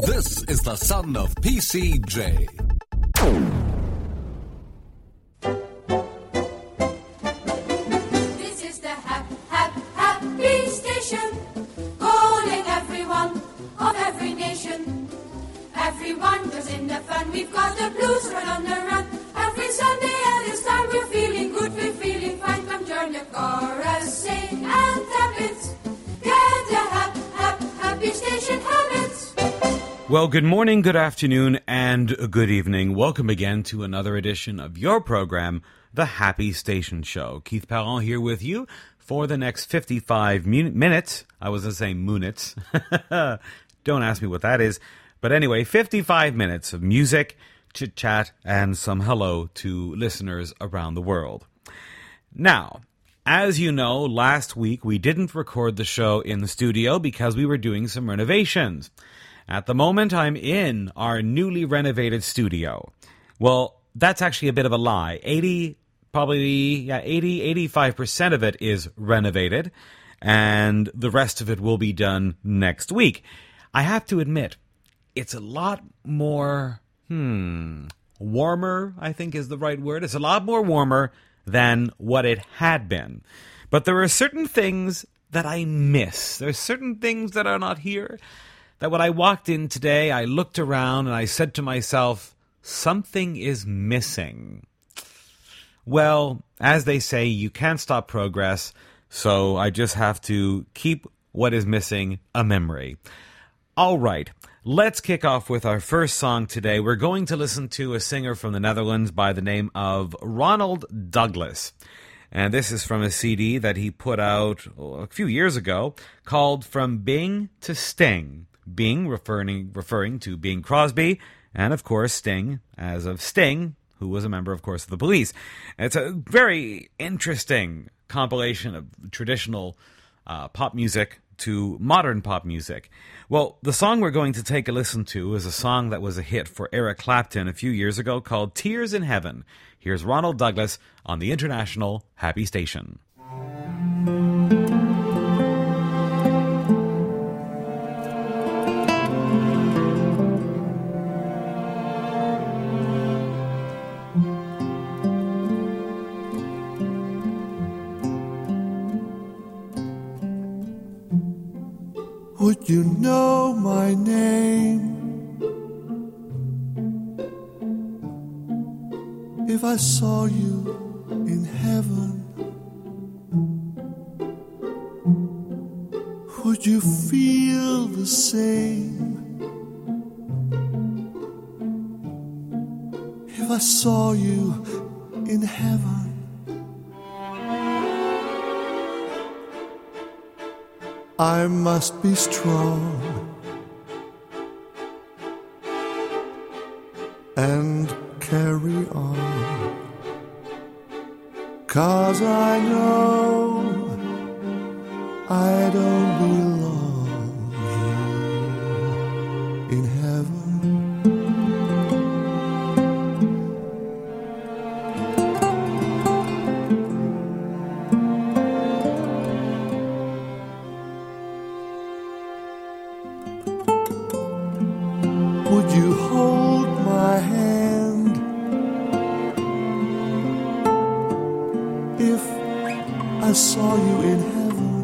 This is the son of PCJ. This is the happy station, calling everyone of every nation. Everyone goes in the fun, we've got the blues right on the run. Every Sunday at this time we're feeling good, we're feeling fine. Come join the chorus, sing and tap it. Get the happy station habits. Well, good morning, good afternoon, and good evening. Welcome again to another edition of your program, The Happy Station Show. Keith Parent here with you for the next 55 minutes. I was going to say minutes. Don't ask me what that is. But anyway, 55 minutes of music, chit-chat, and some hello to listeners around the world. Now, as you know, last week we didn't record the show in the studio because we were doing some renovations. At the moment, I'm in our newly renovated studio. Well, that's actually a bit of a lie. 85% of it is renovated, and the rest of it will be done next week. I have to admit, it's a lot more, warmer, I think is the right word. It's a lot more warmer than what it had been. But there are certain things that I miss. There's certain things that are not here, that when I walked in today, I looked around and I said to myself, something is missing. Well, as they say, you can't stop progress, so I just have to keep what is missing a memory. All right, let's kick off with our first song today. We're going to listen to a singer from the Netherlands by the name of Ronald Douglas. And this is from a CD that he put out a few years ago called From Bing to Sting. Bing referring to Bing Crosby, and of course Sting as of Sting, who was a member, of course, of the Police. And it's a very interesting compilation of traditional pop music to modern pop music. Well, the song we're going to take a listen to is a song that was a hit for Eric Clapton a few years ago called Tears in Heaven. Here's Ronald Douglas on the International Happy Station. Would you know my name if I saw you in heaven? Would you feel the same if I saw you in heaven? I must be strong and carry on, 'cause I know I don't belong here in heaven. Would you hold my hand if I saw you in heaven?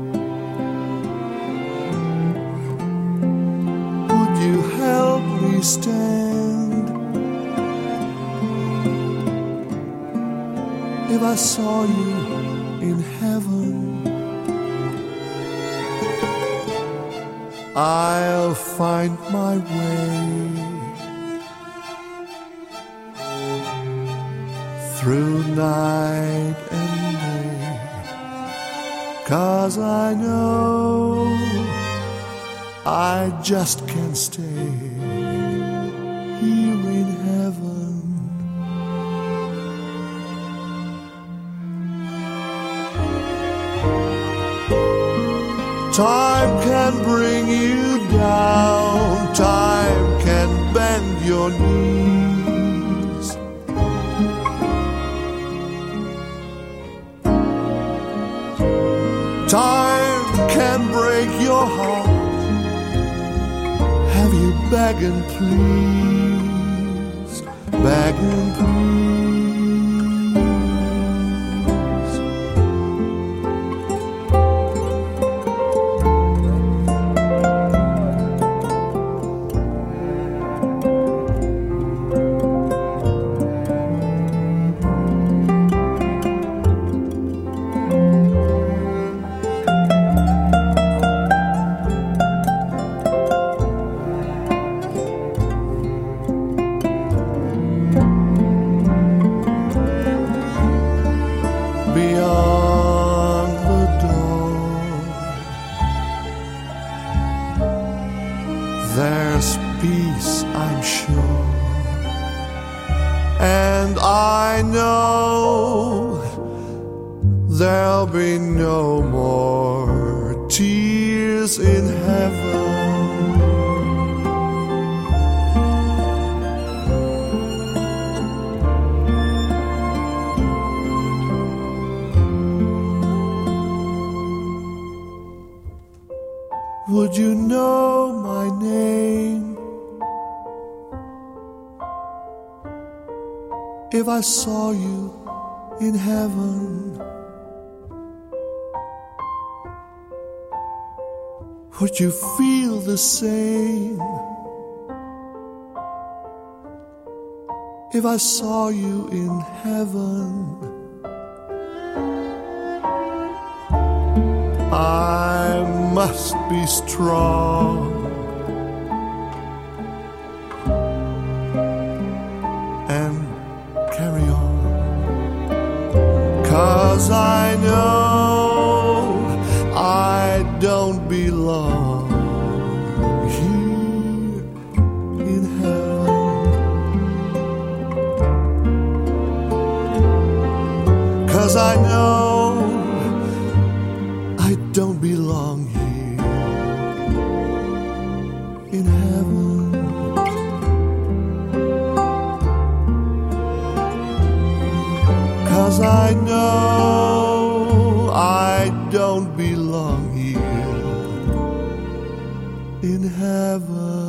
Would you help me stand if I saw you in heaven? I'll find my way through night and day, 'cause I know I just can't stay here in heaven. Time can bring you down, time can bend your knees. Time can break your heart. Have you begging please, begging please. Beyond the door, there's peace, I'm sure, and I know there'll be no more tears in heaven. Would you know my name if I saw you in heaven? Would you feel the same if I saw you in heaven? I must be strong and carry on, 'cause I know I don't belong here in heaven, 'cause I know I don't belong here in heaven. 'Cause I know I don't belong here in heaven.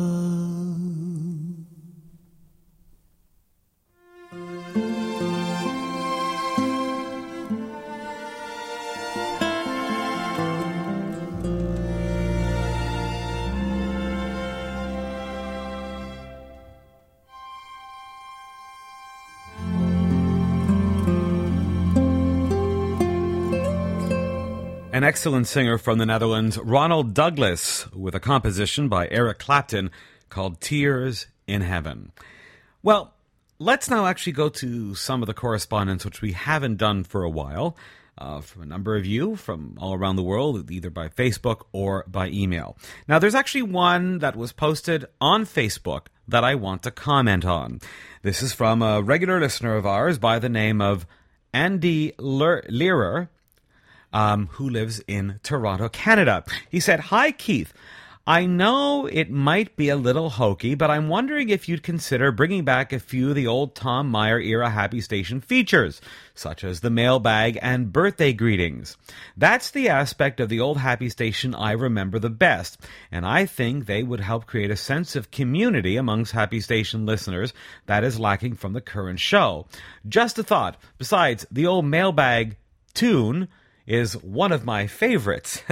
An excellent singer from the Netherlands, Ronald Douglas, with a composition by Eric Clapton called Tears in Heaven. Well, let's now actually go to some of the correspondence which we haven't done for a while, from a number of you from all around the world, either by Facebook or by email. Now, there's actually one that was posted on Facebook that I want to comment on. This is from a regular listener of ours by the name of Andy Learer, who lives in Toronto, Canada. He said, "Hi, Keith. I know it might be a little hokey, but I'm wondering if you'd consider bringing back a few of the old Tom Meyer era Happy Station features, such as the mailbag and birthday greetings. That's the aspect of the old Happy Station I remember the best, and I think they would help create a sense of community amongst Happy Station listeners that is lacking from the current show. Just a thought. Besides, the old mailbag tune is one of my favorites."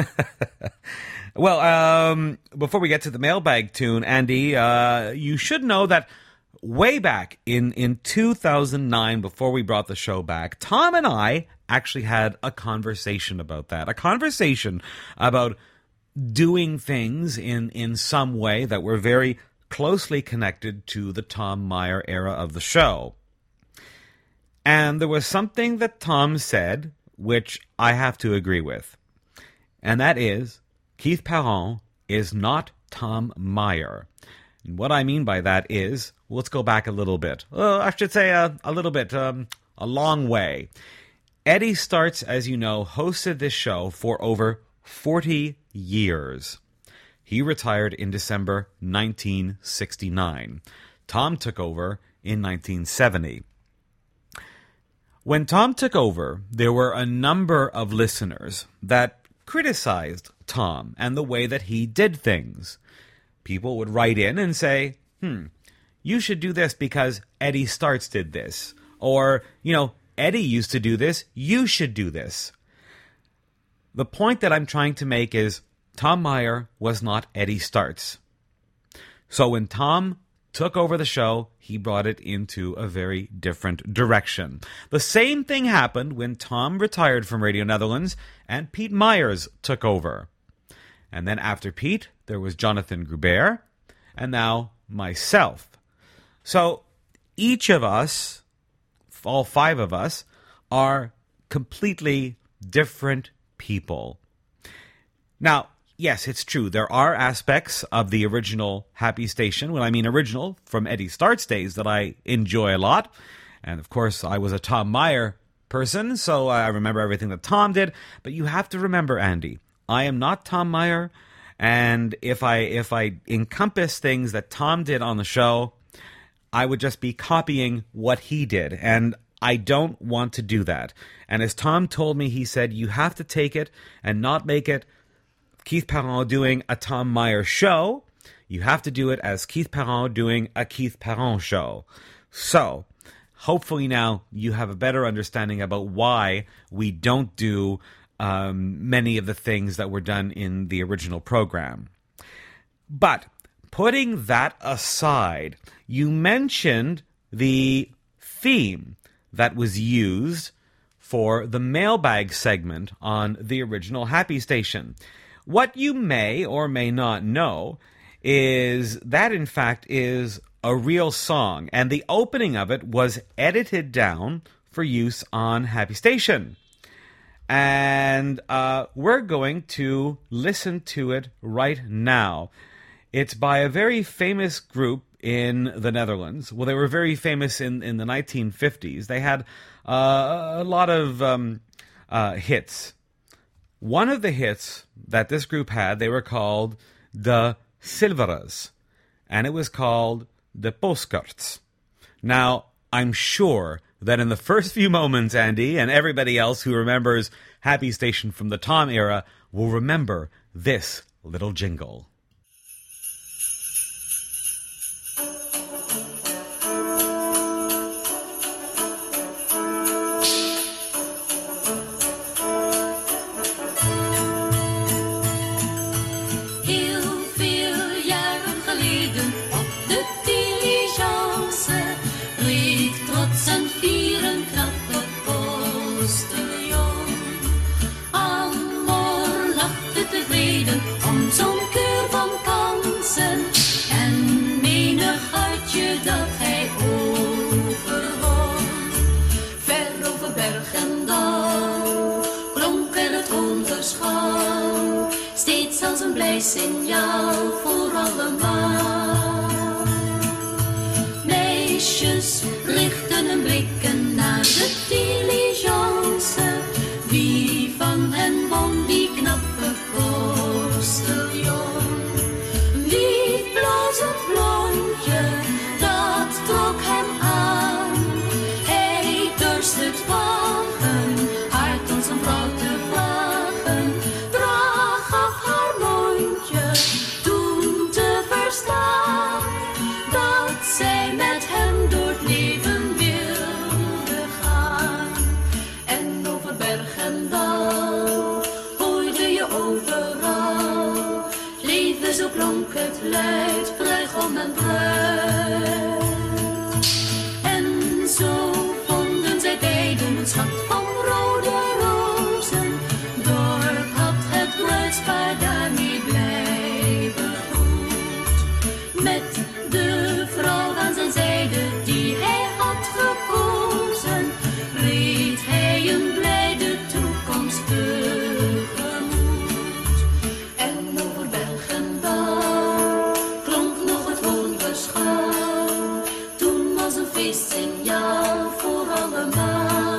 Well, before we get to the mailbag tune, Andy, you should know that way back in 2009, before we brought the show back, Tom and I actually had a conversation about that. A conversation about doing things in some way that were very closely connected to the Tom Meyer era of the show. And there was something that Tom said which I have to agree with. And that is, Keith Perron is not Tom Meyer. And what I mean by that is, let's go back a little bit. I should say a little bit, a long way. Eddie Starts, as you know, hosted this show for over 40 years. He retired in December 1969. Tom took over in 1970. When Tom took over, there were a number of listeners that criticized Tom and the way that he did things. people would write in and say, you should do this because Eddie Starts did this. Or, Eddie used to do this, you should do this. The point that I'm trying to make is Tom Meyer was not Eddie Starts. So when Tom took over the show, he brought it into a very different direction. The same thing happened when Tom retired from Radio Netherlands and Pete Myers took over. And then after Pete, there was Jonathan Grubert, and now myself. So each of us, all five of us, are completely different people. Now, yes, it's true. There are aspects of the original Happy Station, when I mean original, from Eddie Starts days that I enjoy a lot. And of course, I was a Tom Meyer person, so I remember everything that Tom did. But you have to remember, Andy, I am not Tom Meyer. And if I encompass things that Tom did on the show, I would just be copying what he did. And I don't want to do that. And as Tom told me, he said, you have to take it and not make it Keith Parent doing a Tom Meyer show. You have to do it as Keith Parent doing a Keith Parent show. So, hopefully now you have a better understanding about why we don't do many of the things that were done in the original program. But, putting that aside, you mentioned the theme that was used for the mailbag segment on the original Happy Station. What you may or may not know is that, in fact, is a real song, and the opening of it was edited down for use on Happy Station. And we're going to listen to it right now. It's by a very famous group in the Netherlands. Well, they were very famous in the 1950s. They had a lot of hits. One of the hits that this group had, they were called the Silveras, and it was called the Postkarts. Now, I'm sure that in the first few moments, Andy, and everybody else who remembers Happy Station from the Tom era will remember this little jingle. Signaal voor allemaal. Meisjes richten hun blikken naar de diligence. Wie van hen won die knappe postillon? Lief blozend blondje, dat trok hem aan. Hij dorst het vragen, hart als een vrouw te vragen. Draag af haar toen te verstaan dat zij met hem door het leven wilde gaan. En over berg en dal hoorde je overal, leven zo klonk het luid, bruigom en bruid. En zo vonden zij beiden een schat van rode rozen. Dorp had het bruidspaar daar niet blijven goed. Met de vrouw aan zijn zijde die hij had gekozen, reed hij een blijde toekomst tegemoet. En over berg en dal klonk nog het hoorngeschal. Toen was een feestsignaal voor allemaal.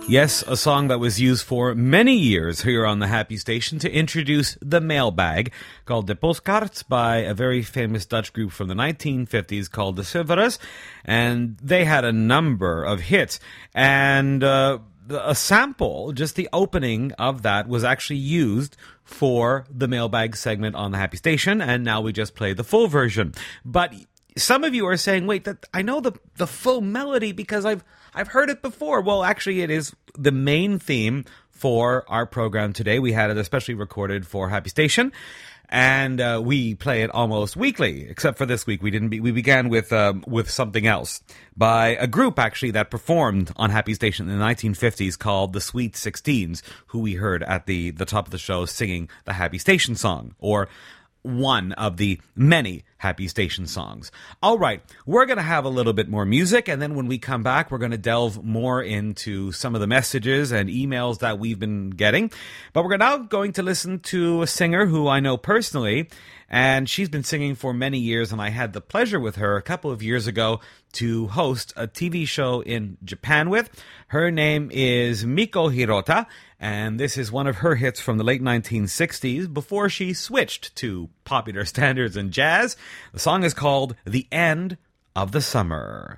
Yes, a song that was used for many years here on the Happy Station to introduce the mailbag, called De Postkaart, by a very famous Dutch group from the 1950s called the Silverus, and they had a number of hits. And a sample, just the opening of that, was actually used for the mailbag segment on the Happy Station, and now we just play the full version. But some of you are saying, wait, that I know the full melody because I've heard it before. Well, actually, it is the main theme for our program today. We had it especially recorded for Happy Station, and we play it almost weekly, except for this week. We began with something else by a group actually that performed on Happy Station in the 1950s called the Sweet Sixteens, who we heard at the top of the show singing the Happy Station song, or one of the many Happy Station songs. All right, we're going to have a little bit more music, and then when we come back, we're going to delve more into some of the messages and emails that we've been getting. But we're now going to listen to a singer who I know personally, and she's been singing for many years, and I had the pleasure with her a couple of years ago to host a TV show in Japan with. Her name is Miko Hirota, and this is one of her hits from the late 1960s before she switched to popular standards and jazz. The song is called The End of the Summer.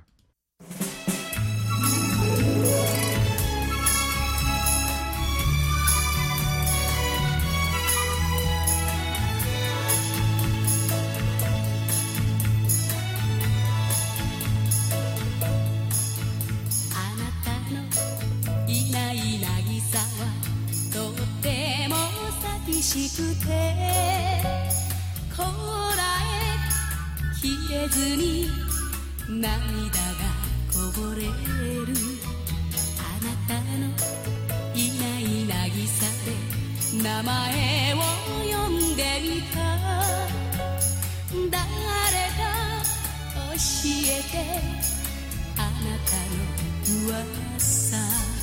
しくてこらえきれずに涙がこぼれるあなたのいない渚で名前を呼んでみた誰か教えてあなたの噂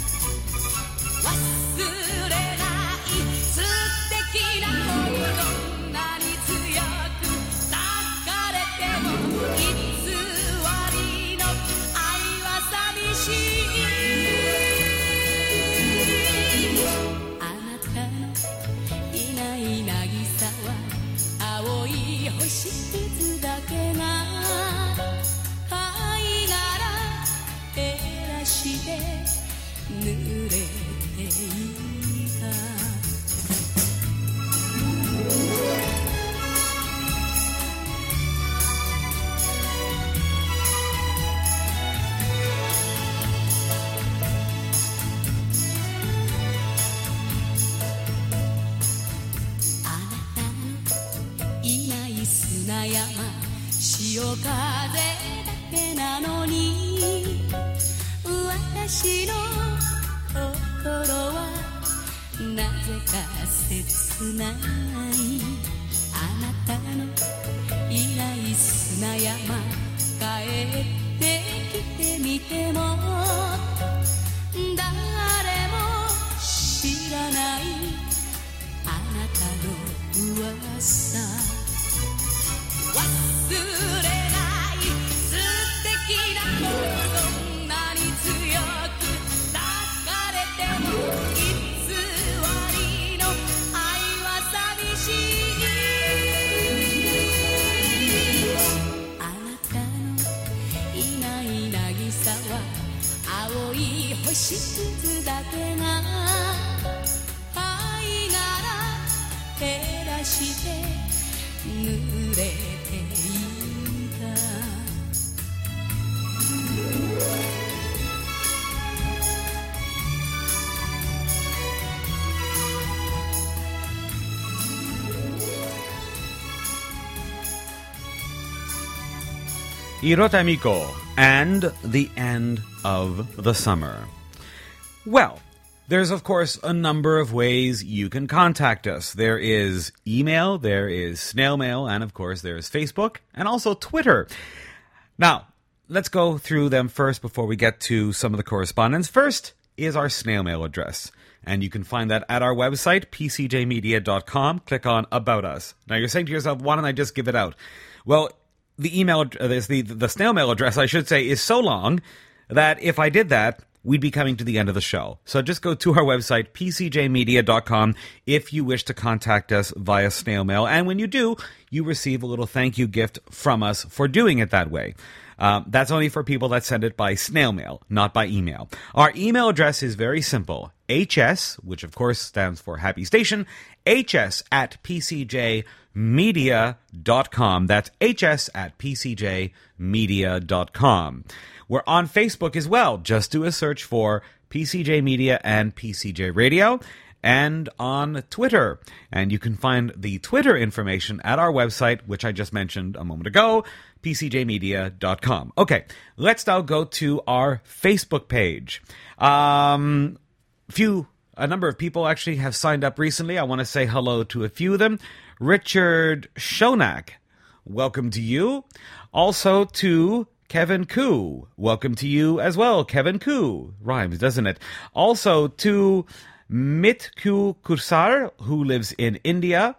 忘れない素敵な恋どんなに強く抱かれても偽りの愛は寂しいあなたのいない渚は青い星屑だけが貝殻照らして濡れていたあなたのいない砂山潮風だけなのに私の心はなぜか切ないあなたのいない砂山帰ってきてみても誰も知らないあなたの噂忘れない素敵なものどんなに強く抱かれても偽りの愛は寂しいあなたのいない渚は青い星屑だけが貝殻照らして濡れていた Hirota Miko and The End of the Summer. Well, there's of course a number of ways you can contact us. There is email, there is snail mail, and of course there's Facebook, and also Twitter. Now, let's go through them first before we get to some of the correspondence. First is our snail mail address. And you can find that at our website, pcjmedia.com. Click on About Us. Now you're saying to yourself, why don't I just give it out? Well, the email, the snail mail address, I should say, is so long that if I did that, we'd be coming to the end of the show. So just go to our website, pcjmedia.com, if you wish to contact us via snail mail. And when you do, you receive a little thank you gift from us for doing it that way. That's only for people that send it by snail mail, not by email. Our email address is very simple. HS, which of course stands for Happy Station, hs@pcjmedia.com. That's hs@pcjmedia.com. We're on Facebook as well. Just do a search for PCJ Media and PCJ Radio, and on Twitter. And you can find the Twitter information at our website, which I just mentioned a moment ago, pcjmedia.com. Okay, let's now go to our Facebook page. A number of people actually have signed up recently. I want to say hello to a few of them. Richard Shonak, welcome to you. Also to Kevin Koo, welcome to you as well. Kevin Koo, rhymes, doesn't it? Also to Mitku Kursar, who lives in India,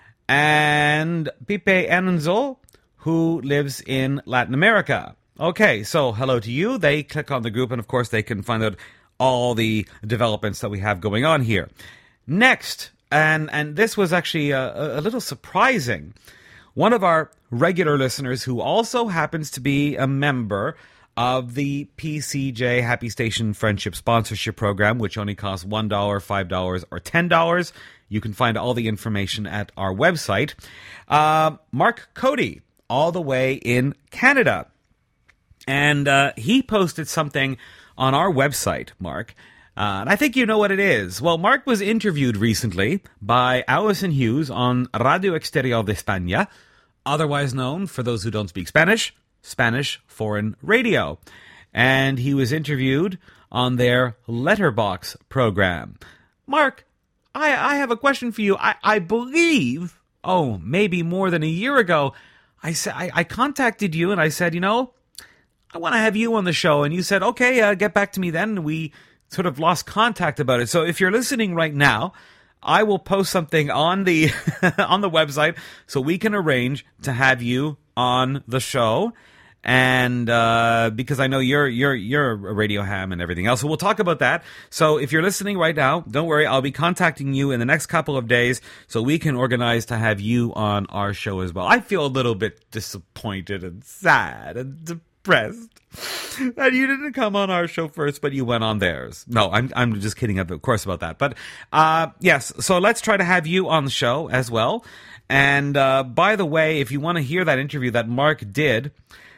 and Pipe Anunzo, who lives in Latin America. Okay, so hello to you. They click on the group, and of course they can find out all the developments that we have going on here. Next, and this was actually a little surprising, one of our regular listeners who also happens to be a member of the PCJ Happy Station Friendship Sponsorship Program, which only costs $1, $5, or $10. You can find all the information at our website. Mark Cody, all the way in Canada. And he posted something on our website, Mark. And I think you know what it is. Well, Mark was interviewed recently by Alison Hughes on Radio Exterior de España, otherwise known, for those who don't speak Spanish, Spanish Foreign Radio. And he was interviewed on their Letterbox program. Mark, I have a question for you. I believe, maybe more than a year ago, I contacted you and I said, I want to have you on the show. And you said, okay, get back to me then. We sort of lost contact about it. So if you're listening right now, I will post something on the on the website so we can arrange to have you on the show. And because I know you're a radio ham and everything else, so we'll talk about that. So if you're listening right now, don't worry, I'll be contacting you in the next couple of days so we can organize to have you on our show as well. I feel a little bit disappointed and sad and depressed that you didn't come on our show first, but you went on theirs. No, I'm just kidding, of course, about that. But yes, so let's try to have you on the show as well. And by the way, if you want to hear that interview that Mark did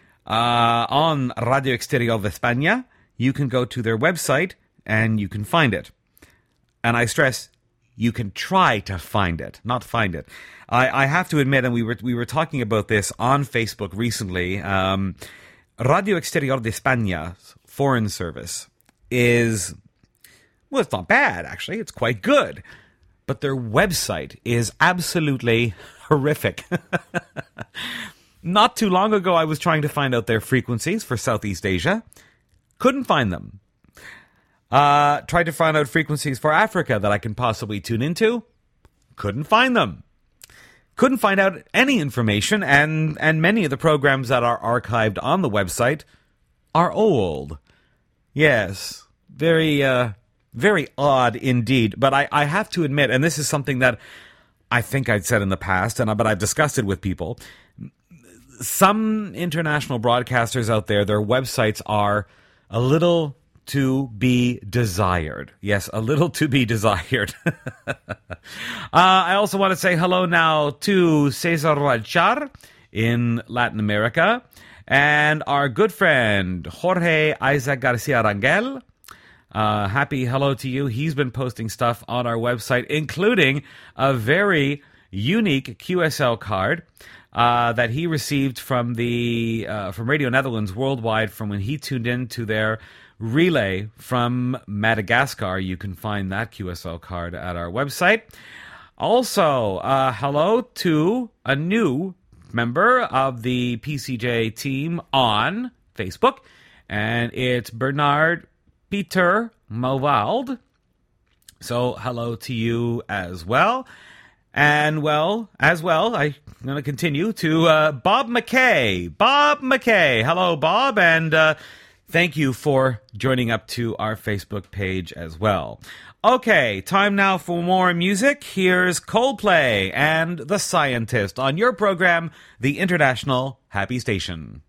on Radio Exterior de España, you can go to their website and you can find it. And I stress, you can try to find it, not find it. I have to admit, and we were talking about this on Facebook recently, Radio Exterior de España's foreign service is, well, it's not bad, actually. It's quite good. But their website is absolutely horrific. Not too long ago, I was trying to find out their frequencies for Southeast Asia. Couldn't find them. Tried to find out frequencies for Africa that I can possibly tune into. Couldn't find them. Couldn't find out any information, and many of the programs that are archived on the website are old. Yes, very odd indeed. But I have to admit, and this is something that I think I'd said in the past, but I've discussed it with people. Some international broadcasters out there, their websites are a little to be desired. Yes, a little to be desired. I also want to say hello now to Cesar Rachar in Latin America, and our good friend Jorge Isaac Garcia Rangel. Happy hello to you. He's been posting stuff on our website, including a very unique QSL card that he received from from Radio Netherlands Worldwide from when he tuned in to their relay from Madagascar. You can find that QSL card at our website. Also, hello to a new member of the PCJ team on Facebook, and it's Bernard Peter Mauvald. So hello to you as well. And I'm going to continue to Bob McKay. Bob McKay. Hello, Bob, and Thank you for joining up to our Facebook page as well. Okay, time now for more music. Here's Coldplay and The Scientist on your program, The International Happy Station.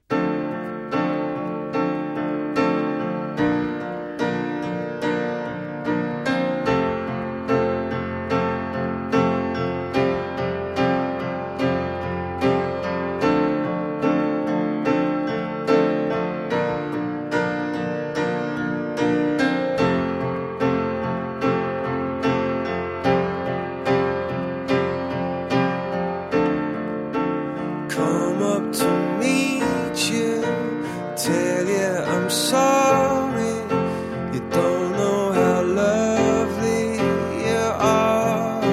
Come up to meet you, tell you I'm sorry. You don't know how lovely you are.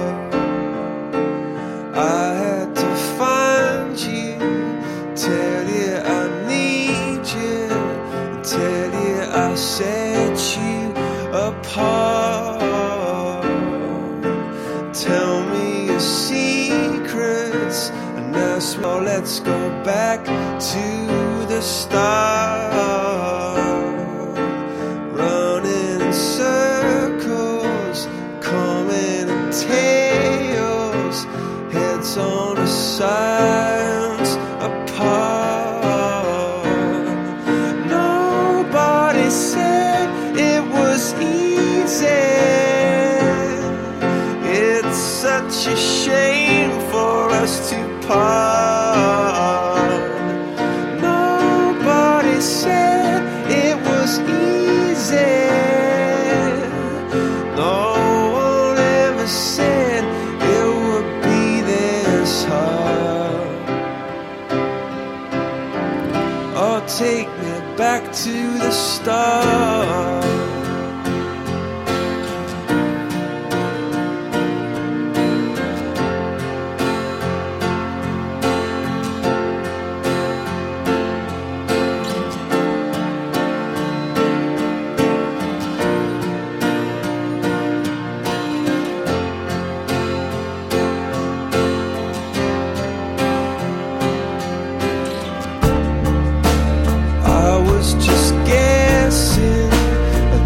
I had to find you, tell you I need you, tell you I set you apart. Tell me your secrets. Now let's go back to the start. Running in circles, coming in tails, heads on the sides apart. Nobody said it was easy. It's such a shame for us to Nobody said it was easy. No one ever said it would be this hard. Oh, take me back to the start. Just guessing,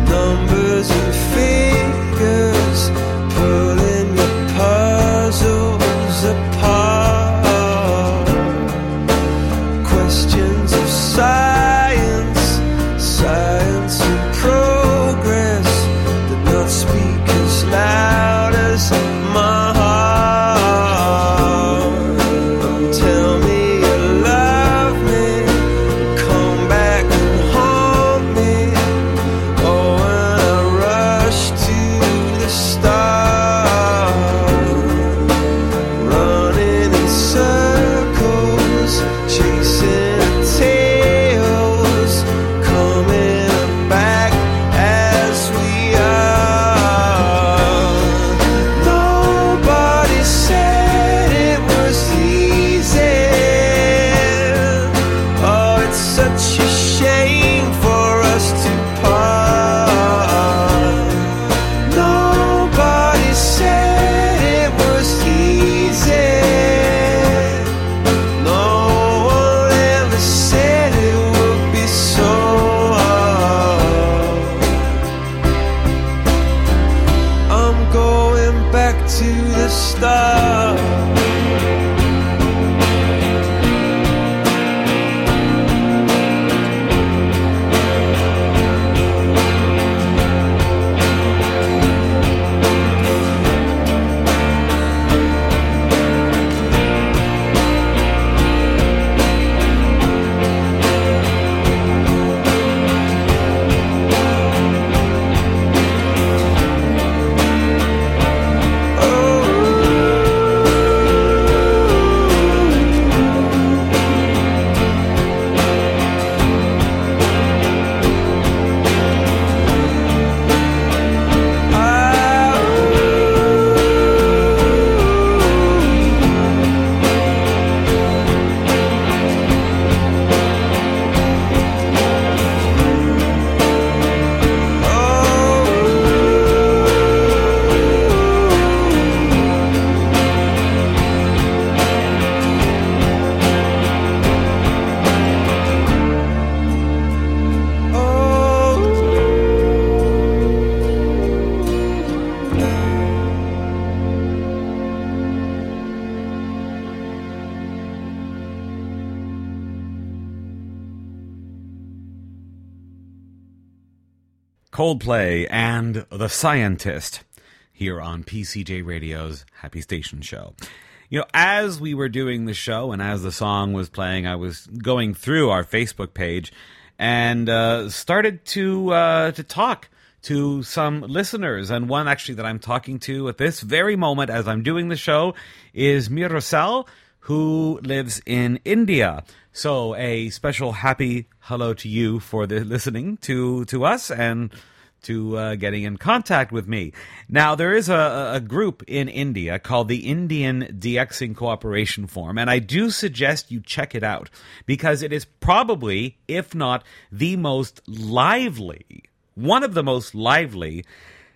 Coldplay and The Scientist here on PCJ Radio's Happy Station Show. You know, as we were doing the show and as the song was playing, I was going through our Facebook page and started to talk to some listeners. And one actually that I'm talking to at this very moment as I'm doing the show is Mirosal, who lives in India. So a special happy hello to you for listening to us and to getting in contact with me. Now, there is a group in India called the Indian DXing Cooperation Forum, and I do suggest you check it out because it is probably, if not the most lively, one of the most lively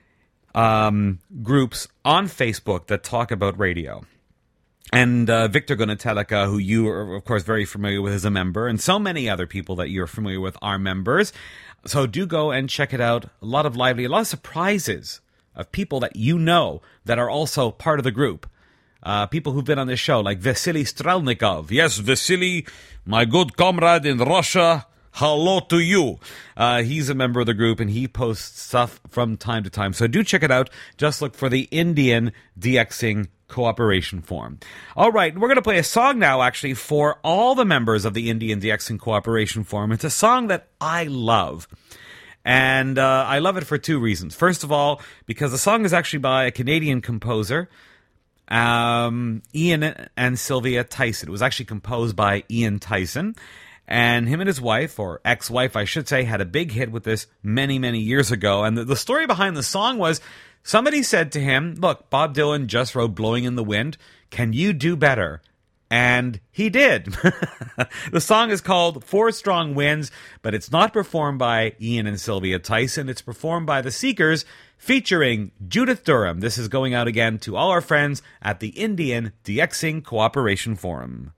groups on Facebook that talk about radio. And Victor Gunatelika, who you are, of course, very familiar with as a member, and so many other people that you're familiar with are members. So do go and check it out. A lot of surprises of people that you know that are also part of the group. People who've been on this show, like Vasily Strelnikov. Yes, Vasily, my good comrade in Russia. Hello to you. He's a member of the group, and he posts stuff from time to time. So do check it out. Just look for the Indian DXing Cooperation Forum. All right, we're going to play a song now, actually, for all the members of the Indian DXing Cooperation Forum. It's a song that I love. And I love it for two reasons. First of all, because the song is actually by a Canadian composer, Ian and Sylvia Tyson. It was actually composed by Ian Tyson. And him and his wife, or ex-wife, I should say, had a big hit with this many, many years ago. And the story behind the song was somebody said to him, look, Bob Dylan just wrote Blowing in the Wind. Can you do better? And he did. The song is called Four Strong Winds, but it's not performed by Ian and Sylvia Tyson. It's performed by The Seekers, featuring Judith Durham. This is going out again to all our friends at the Indian DXing Cooperation Forum.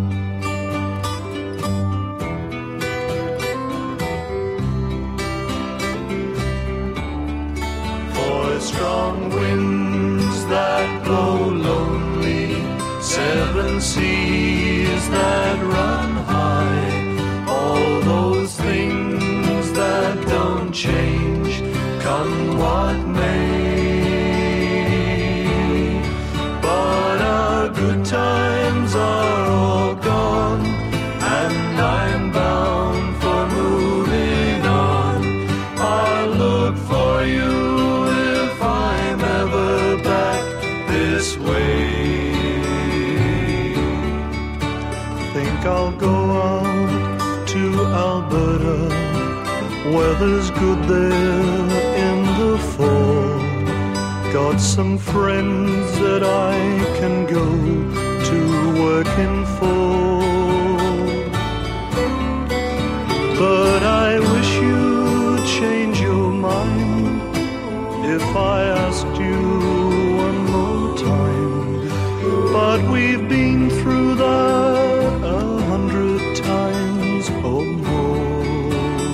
Strong winds that blow lonely, seven seas that run high, all those things that don't change, come what may. But our good times are all gone, and I'm bound for moving on. I'll look for you I'll go out to Alberta, weather's good there in the fall. Got some friends that I can go to working for. But I wish you'd change your mind if I asked you one more time. But we've been through that 100 times or more.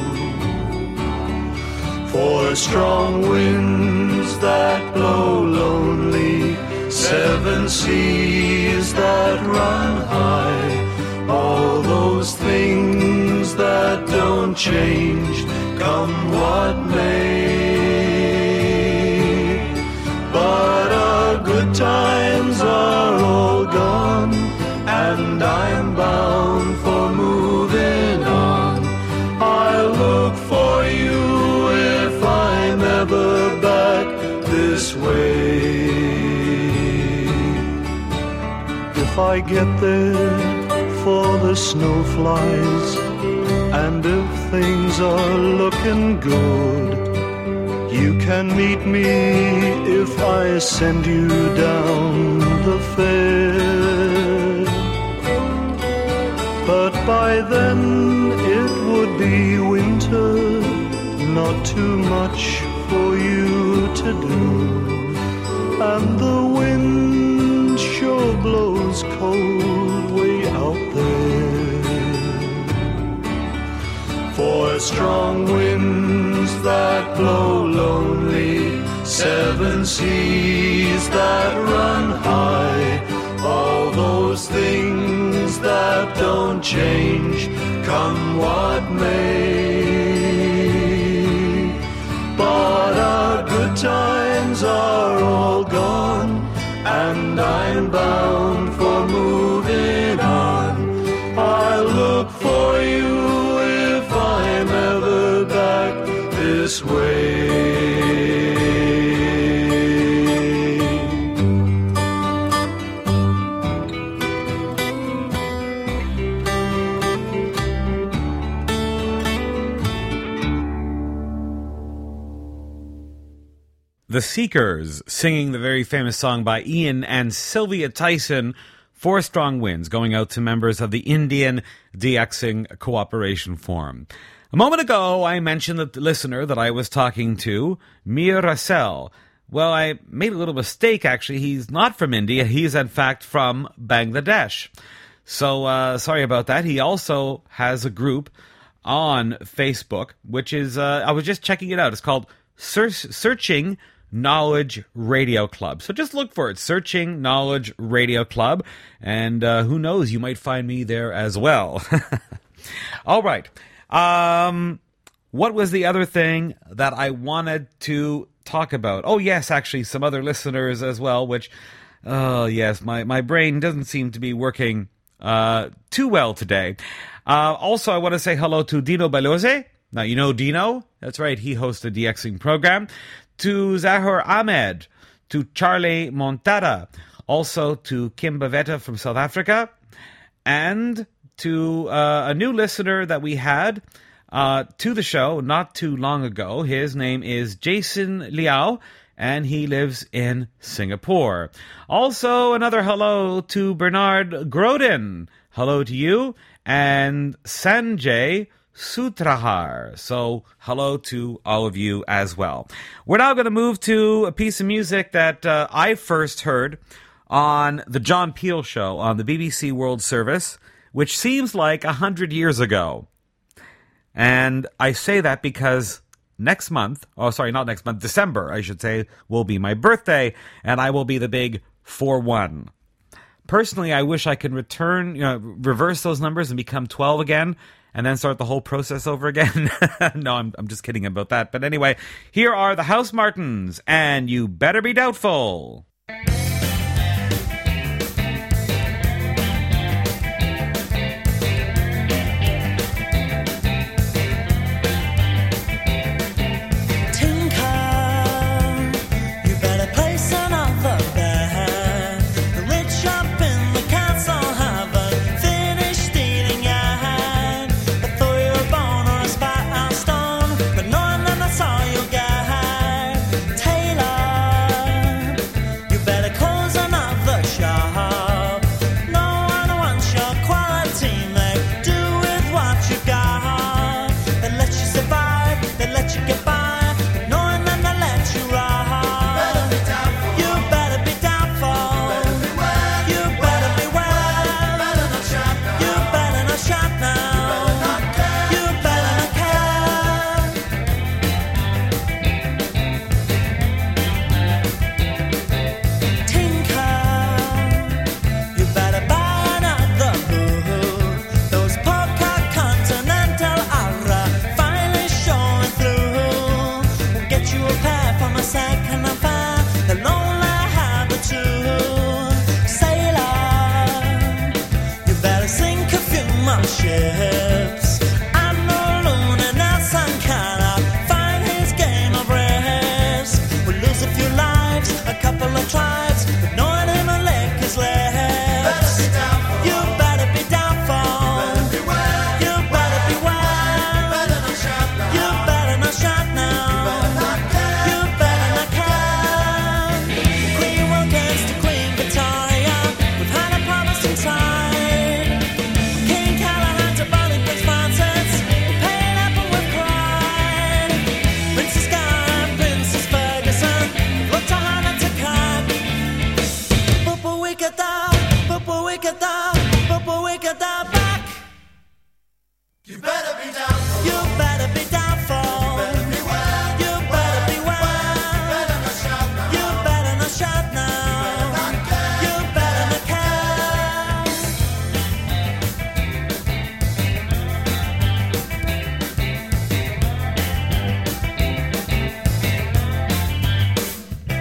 Four strong winds that blow lonely, seven seas that run high, all those things that don't change, come what may. But our good times are all gone, and I'm bound for moving on. I'll look for you if I'm ever back this way. If I get there for the snow flies, and if things are looking good, you can meet me if I send you down the fair. But by then it would be winter, not too much for you to do, and the wind sure blows cold way out there. Four strong winds that blow lonely, seven seas that run high, all those things that don't change, come what may. But look for you if I'm ever back this way. The Seekers, singing the very famous song by Ian and Sylvia Tyson, 4 Strong Winds, going out to members of the Indian De-Xing Cooperation Forum. A moment ago, I mentioned that the listener that I was talking to, Mir Rasel. Well, I made a little mistake, actually. He's not from India. He's, in fact, from Bangladesh. So, sorry about that. He also has a group on Facebook, which is, I was just checking it out. It's called Searching Knowledge Radio Club. So just look for it, Searching Knowledge Radio Club, and who knows, you might find me there as well. All right. What was the other thing that I wanted to talk about? Oh, yes, actually, some other listeners as well, which, oh, yes, my brain doesn't seem to be working too well today. Also, I want to say hello to Dino Baloze. Now, you know Dino? That's right, he hosts the De-Xing program. To Zahor Ahmed, to Charlie Montada, also to Kim Bavetta from South Africa, and to a new listener that we had to the show not too long ago. His name is Jason Liao, and he lives in Singapore. Also, another hello to Bernard Grodin. Hello to you. And Sanjay Sutrahar. So, hello to all of you as well. We're now going to move to a piece of music that I first heard on the John Peel Show on the BBC World Service, which seems like 100 years ago. And I say that because next month, December, I should say, will be my birthday, and I will be the big 4-1. Personally, I wish I could reverse those numbers and become 12 again, and then start the whole process over again. No, I'm just kidding about that. But anyway, here are the House Martins, and You Better Be Doubtful.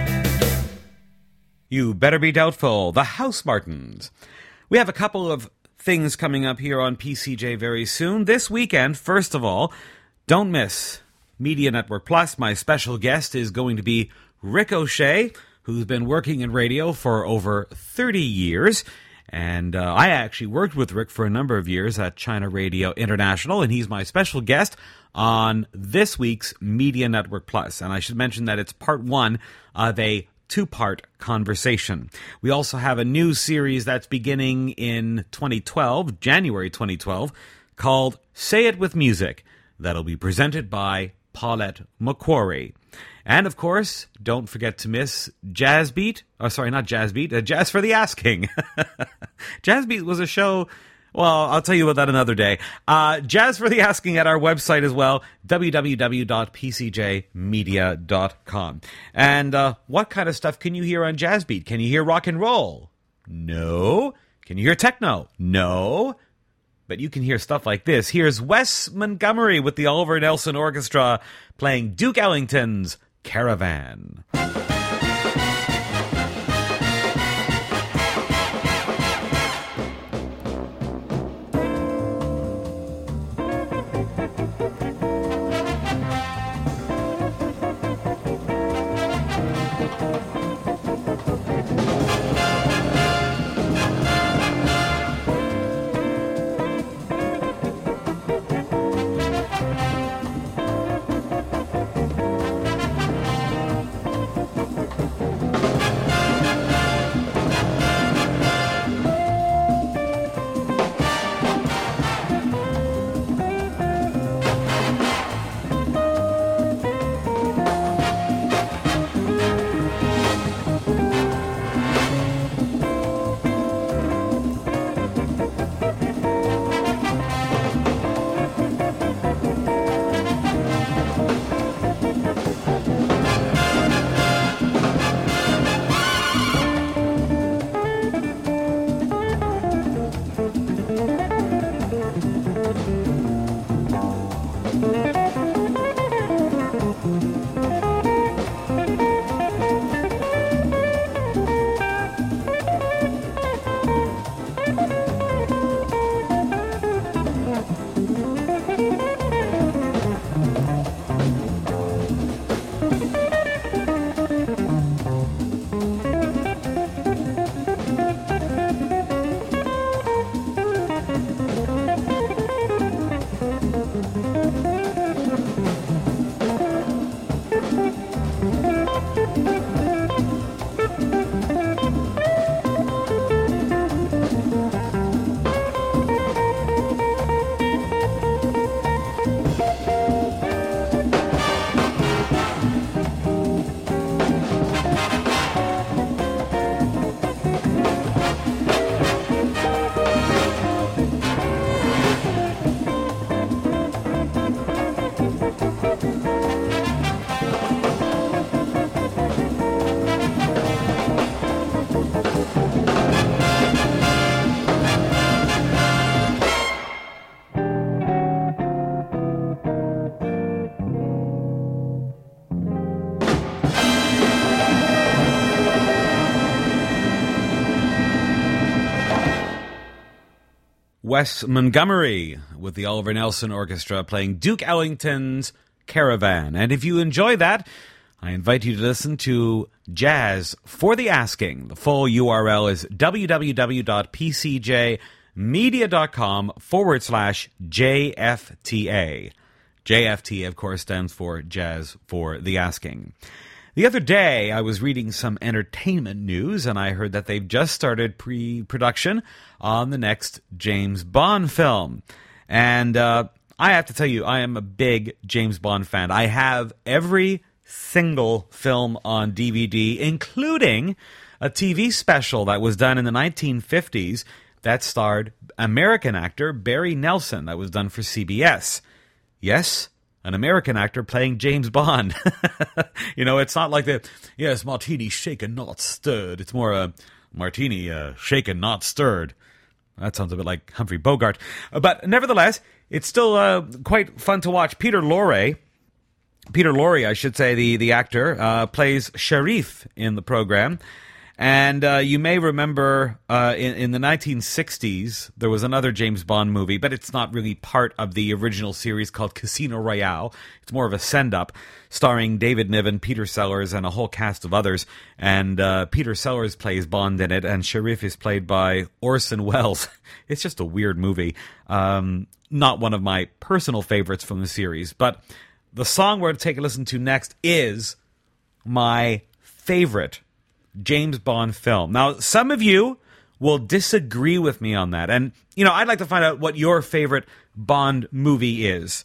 You Better Be Doubtful, the House Martins. We have a couple of things coming up here on PCJ very soon. This weekend, first of all, don't miss Media Network Plus. My special guest is going to be Rick O'Shea, who's been working in radio for over 30 years. And I actually worked with Rick for a number of years at China Radio International, and he's my special guest on this week's Media Network Plus. And I should mention that it's part one of a two-part conversation. We also have a new series that's beginning in 2012, January 2012, called Say It With Music. That'll be presented by Paulette McQuarrie. And, of course, don't forget to miss Jazz Beat. Oh, sorry, not Jazz Beat. Jazz for the Asking. Jazz Beat was a show... Well, I'll tell you about that another day. Jazz for the Asking at our website as well, www.pcjmedia.com. And what kind of stuff can you hear on Jazz Beat? Can you hear rock and roll? No. Can you hear techno? No. But you can hear stuff like this. Here's Wes Montgomery with the Oliver Nelson Orchestra playing Duke Ellington's Caravan. Wes Montgomery with the Oliver Nelson Orchestra playing Duke Ellington's Caravan. And if you enjoy that, I invite you to listen to Jazz for the Asking. The full URL is www.pcjmedia.com/JFTA. JFTA, of course, stands for Jazz for the Asking. The other day, I was reading some entertainment news, and I heard that they've just started pre-production on the next James Bond film. And I have to tell you, I am a big James Bond fan. I have every single film on DVD, including a TV special that was done in the 1950s that starred American actor Barry Nelson, that was done for CBS. Yes, an American actor playing James Bond. You know, it's not like the, yes, martini shaken, not stirred. It's more a martini shaken, not stirred. That sounds a bit like Humphrey Bogart. But nevertheless, it's still quite fun to watch. Peter Lorre, I should say, the actor, plays Sharif in the program. And you may remember in the 1960s, there was another James Bond movie, but it's not really part of the original series, called Casino Royale. It's more of a send-up, starring David Niven, Peter Sellers, and a whole cast of others. And Peter Sellers plays Bond in it, and Sharif is played by Orson Welles. It's just a weird movie. Not one of my personal favorites from the series, but the song we're going to take a listen to next is my favorite James Bond film. Now, some of you will disagree with me on that, and, I'd like to find out what your favorite Bond movie is.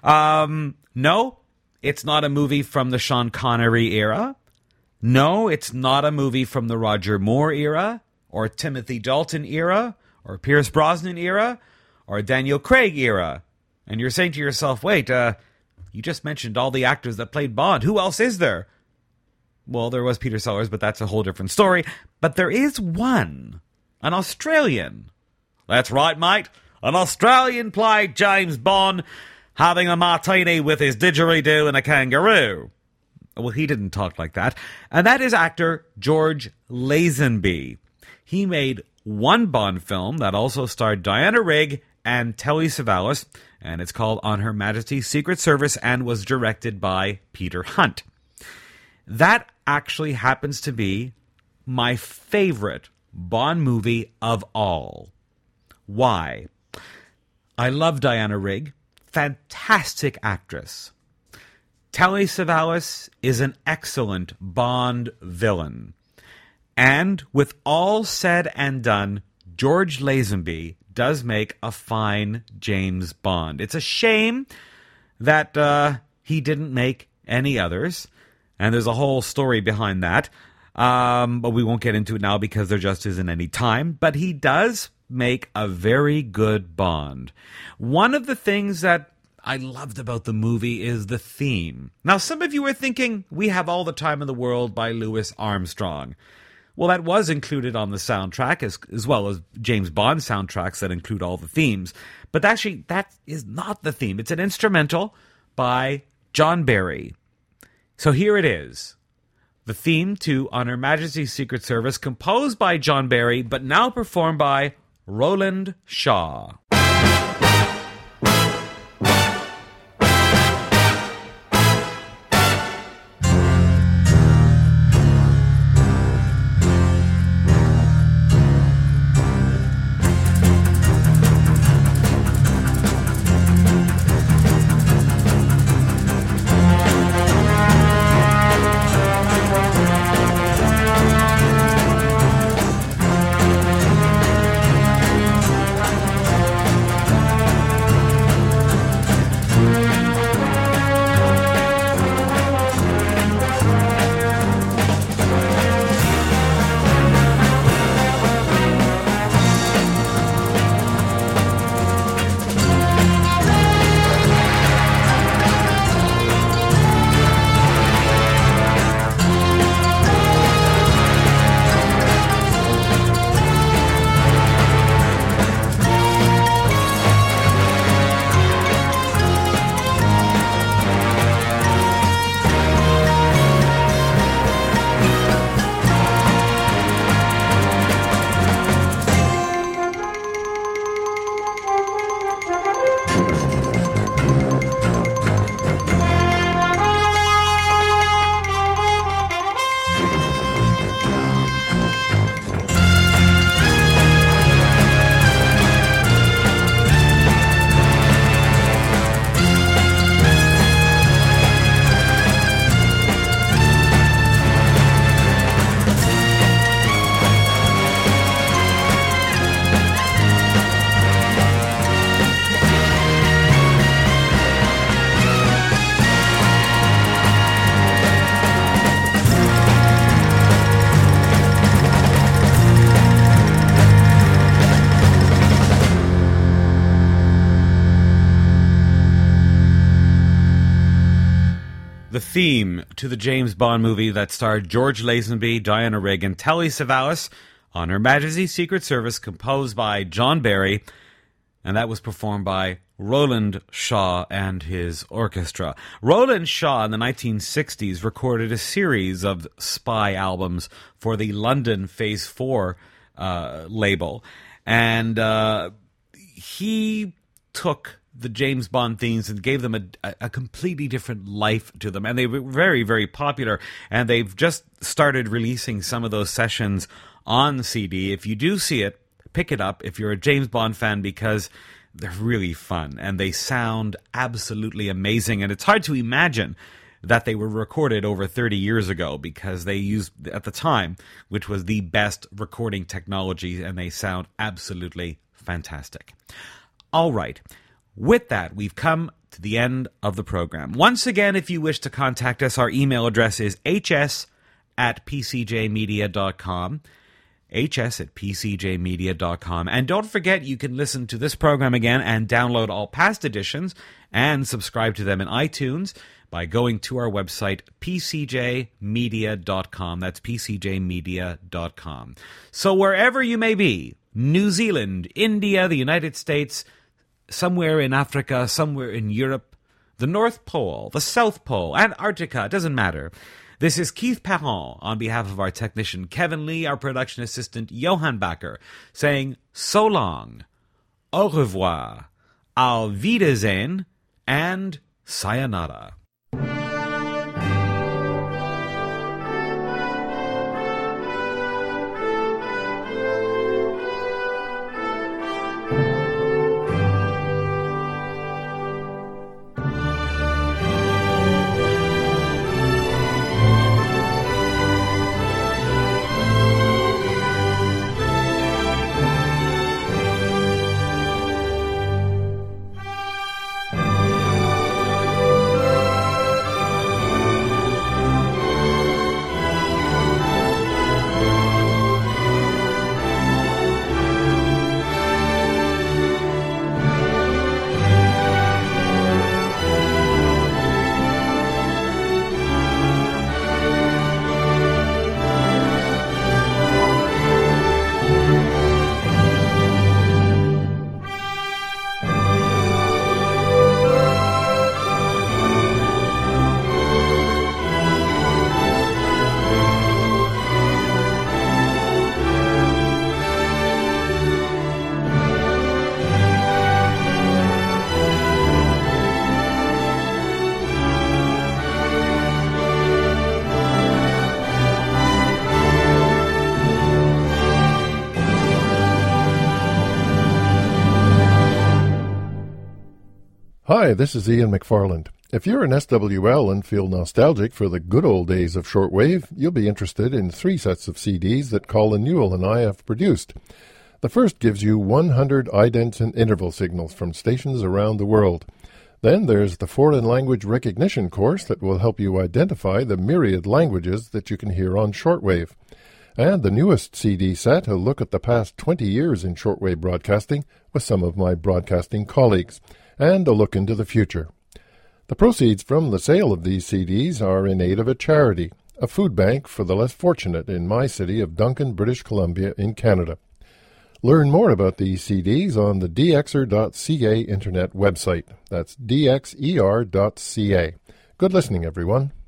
No, it's not a movie from the Sean Connery era. No, it's not a movie from the Roger Moore era, or Timothy Dalton era, or Pierce Brosnan era, or Daniel Craig era. And you're saying to yourself, wait, you just mentioned all the actors that played Bond. Who else is there? Well, there was Peter Sellers, but that's a whole different story. But there is one, an Australian. That's right, mate. An Australian played James Bond, having a martini with his didgeridoo and a kangaroo. Well, he didn't talk like that. And that is actor George Lazenby. He made one Bond film that also starred Diana Rigg and Telly Savalas, and it's called On Her Majesty's Secret Service, and was directed by Peter Hunt. That actually happens to be my favorite Bond movie of all. Why? I love Diana Rigg. Fantastic actress. Telly Savalas is an excellent Bond villain. And with all said and done, George Lazenby does make a fine James Bond. It's a shame that he didn't make any others, and there's a whole story behind that, but we won't get into it now because there just isn't any time. But he does make a very good Bond. One of the things that I loved about the movie is the theme. Now, some of you are thinking, We Have All the Time in the World by Louis Armstrong. Well, that was included on the soundtrack, as well as James Bond soundtracks that include all the themes. But actually, that is not the theme. It's an instrumental by John Barry. So here it is. The theme to On Her Majesty's Secret Service, composed by John Barry, but now performed by Roland Shaw. The theme to the James Bond movie that starred George Lazenby, Diana Rigg, and Telly Savalas, On Her Majesty's Secret Service, composed by John Barry. and that was performed by Roland Shaw and his orchestra. Roland Shaw in the 1960s recorded a series of spy albums for the London Phase 4 label, and he took the James Bond themes and gave them a completely different life to them, and they were very, very popular, and they've just started releasing some of those sessions on CD. If you do see it, pick it up if you're a James Bond fan, because they're really fun and they sound absolutely amazing. And it's hard to imagine that they were recorded over 30 years ago, because they used, at the time, which was the best recording technology, and they sound absolutely fantastic. All right. With that, we've come to the end of the program. Once again, if you wish to contact us, our email address is hs@pcjmedia.com. hs@pcjmedia.com. And don't forget, you can listen to this program again and download all past editions and subscribe to them in iTunes by going to our website, pcjmedia.com. That's pcjmedia.com. So wherever you may be, New Zealand, India, the United States, somewhere in Africa, somewhere in Europe, the North Pole, the South Pole, Antarctica, it doesn't matter. This is Keith Perron on behalf of our technician Kevin Lee, our production assistant Johan Backer, saying so long, au revoir, auf Wiedersehen, and sayonara. Hi, this is Ian McFarland. If you're an SWL and feel nostalgic for the good old days of shortwave, you'll be interested in 3 sets of CDs that Colin Newell and I have produced. The first gives you 100 idents and interval signals from stations around the world. Then there's the foreign language recognition course that will help you identify the myriad languages that you can hear on shortwave. And the newest CD set, a look at the past 20 years in shortwave broadcasting with some of my broadcasting colleagues, and a look into the future. The proceeds from the sale of these CDs are in aid of a charity, a food bank for the less fortunate in my city of Duncan, British Columbia in Canada. Learn more about these CDs on the dxer.ca internet website. That's dxer.ca. Good listening, everyone.